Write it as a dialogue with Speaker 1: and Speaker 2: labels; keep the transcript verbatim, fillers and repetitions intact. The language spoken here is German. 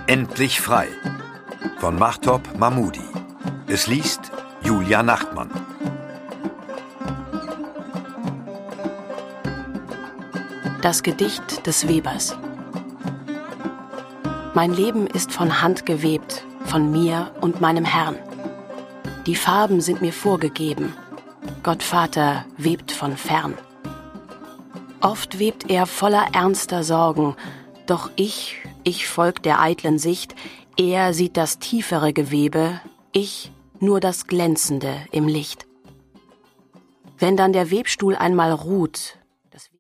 Speaker 1: Endlich frei von Machtop Mahmoudi. Es liest Julia Nachtmann.
Speaker 2: Das Gedicht des Webers. Mein Leben ist von Hand gewebt, von mir und meinem Herrn. Die Farben sind mir vorgegeben. Gott Vater webt von fern. Oft webt er voller ernster Sorgen, doch ich, ich folg der eitlen Sicht. Er sieht das tiefere Gewebe, ich nur das Glänzende im Licht. Wenn dann der Webstuhl einmal ruht,